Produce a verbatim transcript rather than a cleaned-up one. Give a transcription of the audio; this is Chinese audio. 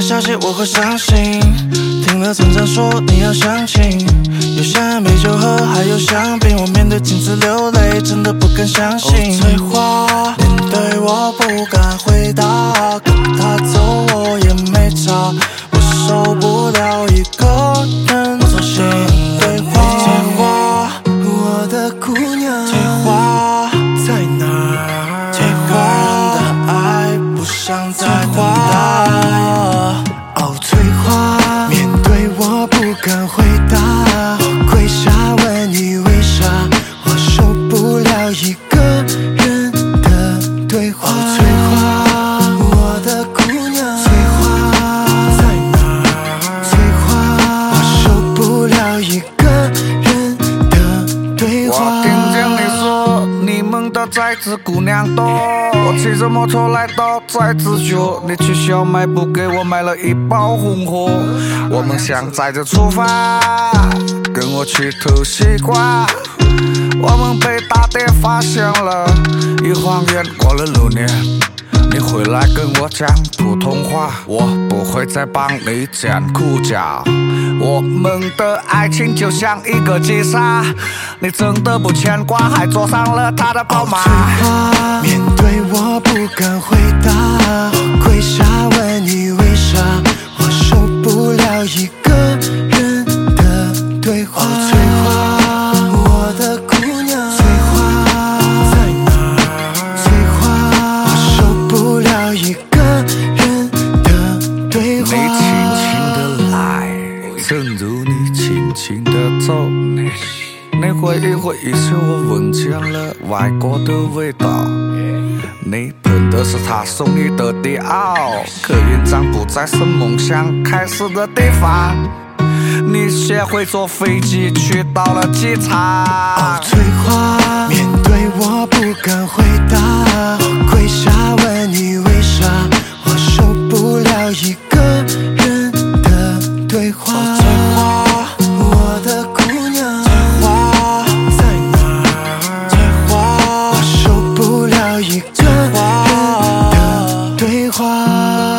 消息我会伤心，听了村长说你要相亲，有虾米酒喝还有香槟，我面对镜子流泪，真的不敢相信。催化面对我不敢回答，跟他走我也没差，我受不了一个人重新对话。催化我的姑娘，催化在哪儿？催化人的爱不想再等待。哦，催化面对我不敢回答，我跪下问你为啥，我受不了一个人的对话。哦，催化我的姑娘，催化在哪儿？催化我受不了一个人的对话。 我听见你说你们的摘子姑娘多，我骑着摩托来到摘子角，你去小卖部给我买了一包红货，我们想载着出发，跟我去偷西瓜，我们被大爹发现了，一晃眼过了六年，你回来跟我讲普通话，我不会再帮你剪裤脚，我们的爱情就像一个急刹，你真的不牵挂，还坐上了他的宝马。 哦，面对我不敢回答，我跪下问你为啥，我受不了一个人的对话。哦，催化我的姑娘，催化在哪儿？催化我受不了一个人的对话。 你轻轻地来，正如你轻轻地走，你挥一挥衣袖，我闻见了外国的味道，你喷的是他送你的迪奥，可印章不再是梦想开始的地方，你学会坐飞机去到了机场。 哦，催化面对我不敢回答，我跪下问你为啥，我受不了一个人的对话。哦，催化我的姑娘，催化在哪儿？催化我受不了一个人的对话。